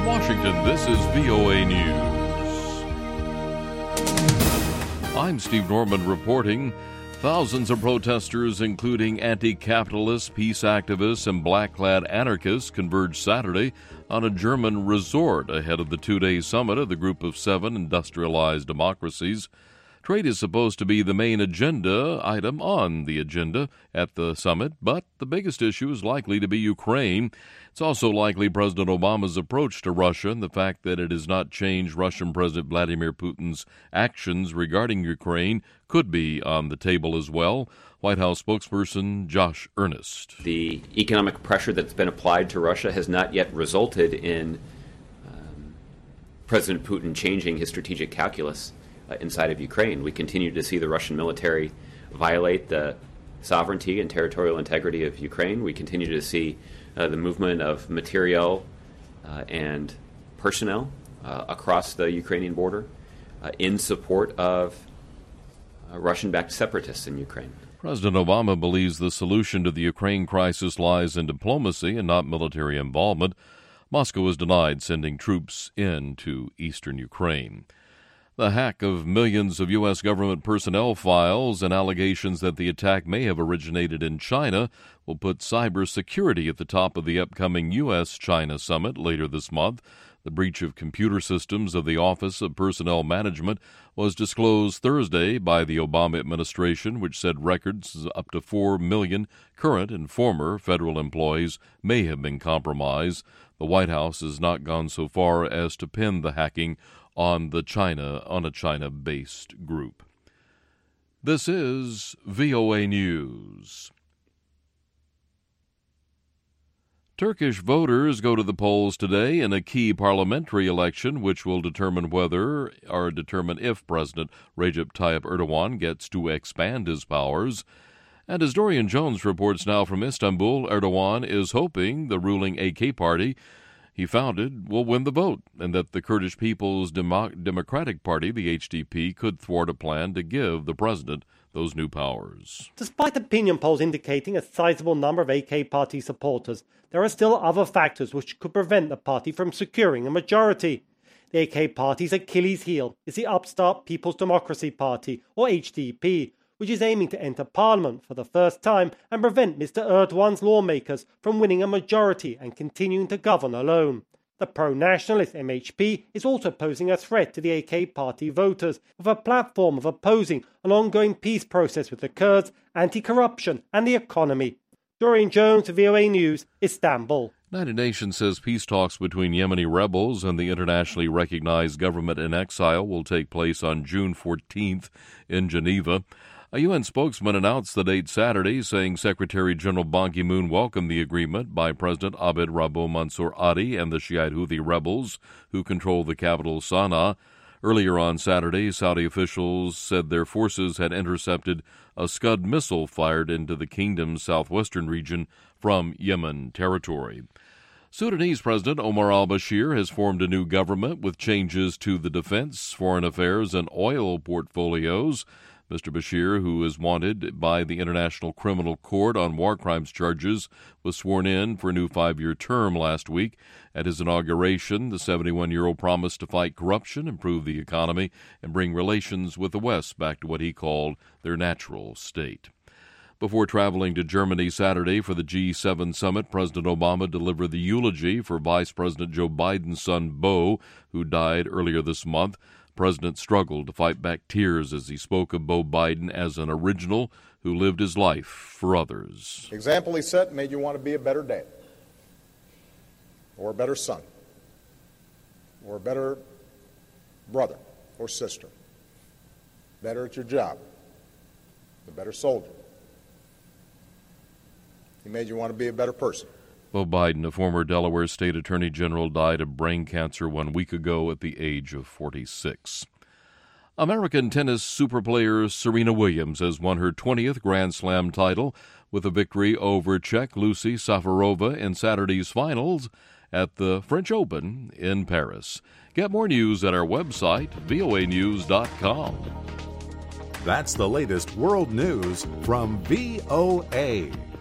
From Washington, this is VOA News. I'm Steve Norman reporting. Thousands of protesters, including anti-capitalist, peace activists, and black-clad anarchists, converged Saturday on a German resort ahead of the two-day summit of the Group of Seven Industrialized Democracies. Trade is supposed to be the main agenda item on the agenda at the summit, but the biggest issue is likely to be Ukraine. It's also likely President Obama's approach to Russia and the fact that it has not changed Russian President Vladimir Putin's actions regarding Ukraine could be on the table as well. White House spokesperson Josh Earnest. The economic pressure that's been applied to Russia has not yet resulted in President Putin changing his strategic calculus inside of Ukraine. We continue to see the Russian military violate the sovereignty and territorial integrity of Ukraine. We continue to see the movement of materiel and personnel across the Ukrainian border in support of Russian-backed separatists in Ukraine. President Obama believes the solution to the Ukraine crisis lies in diplomacy and not military involvement. Moscow has denied sending troops into eastern Ukraine. The hack of millions of U.S. government personnel files and allegations that the attack may have originated in China will put cybersecurity at the top of the upcoming U.S.-China summit later this month. The breach of computer systems of the Office of Personnel Management was disclosed Thursday by the Obama administration, which said records up to 4 million current and former federal employees may have been compromised. The White House has not gone so far as to pin the hacking on a China-based group. This is VOA News. Turkish voters go to the polls today in a key parliamentary election which will determine if President Recep Tayyip Erdogan gets to expand his powers. And as Dorian Jones reports now from Istanbul, Erdogan is hoping the ruling AK party he founded will win the vote, and that the Kurdish People's Democratic Party, the HDP, could thwart a plan to give the president those new powers. Despite opinion polls indicating a sizable number of AK party supporters, there are still other factors which could prevent the party from securing a majority. The AK party's Achilles heel is the upstart People's Democracy Party, or HDP, which is aiming to enter parliament for the first time and prevent Mr. Erdogan's lawmakers from winning a majority and continuing to govern alone. The pro-nationalist MHP is also posing a threat to the AK party voters, with a platform of opposing an ongoing peace process with the Kurds, anti-corruption and the economy. Dorian Jones, VOA News, Istanbul. United Nations says peace talks between Yemeni rebels and the internationally recognized government in exile will take place on June 14th in Geneva. A UN spokesman announced the date Saturday, saying Secretary General Ban Ki-moon welcomed the agreement by President Abd Rabbo Mansour Hadi and the Shiite Houthi rebels who control the capital Sana'a. Earlier on Saturday, Saudi officials said their forces had intercepted a Scud missile fired into the kingdom's southwestern region from Yemen territory. Sudanese President Omar al-Bashir has formed a new government with changes to the defense, foreign affairs, and oil portfolios. Mr. Bashir, who is wanted by the International Criminal Court on war crimes charges, was sworn in for a new 5-year term last week. At his inauguration, the 71-year-old promised to fight corruption, improve the economy, and bring relations with the West back to what he called their natural state. Before traveling to Germany Saturday for the G7 summit, President Obama delivered the eulogy for Vice President Joe Biden's son, Beau, who died earlier this month. The president struggled to fight back tears as he spoke of Beau Biden as an original who lived his life for others. The example he set made you want to be a better dad, or a better son, or a better brother or sister, better at your job, a better soldier. He made you want to be a better person. Beau Biden, a former Delaware State Attorney General, died of brain cancer 1 week ago at the age of 46. American tennis superplayer Serena Williams has won her 20th Grand Slam title with a victory over Czech Lucie Safarova in Saturday's finals at the French Open in Paris. Get more news at our website, voanews.com. That's the latest world news from VOA.